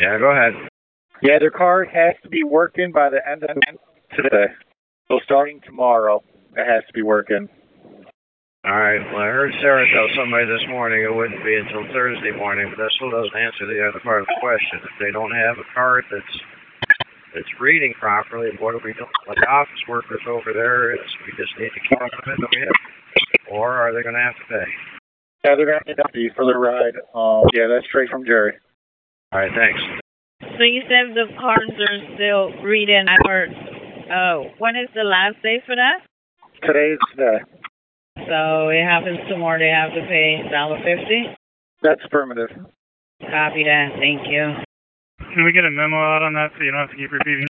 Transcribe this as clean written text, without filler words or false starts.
Yeah, go ahead. Yeah, their card has to be working by the end of today. So starting tomorrow, it has to be working. All right. Well, I heard Sarah tell somebody this morning it wouldn't be until Thursday morning, but that still doesn't answer the other part of the question. If they don't have a card that's reading properly, what are we doing? Like the office workers over there, we just need to keep them in the way, or are they going to have to pay? Yeah, they're going to need to pay for the ride. Yeah, that's straight from Jerry. All right, thanks. So you said the cards are still reading, or when is the last day for that? Today's today. So it happens tomorrow. They have to pay $1.50. That's affirmative. Copy that. Thank you. Can we get a memo out on that so you don't have to keep repeating?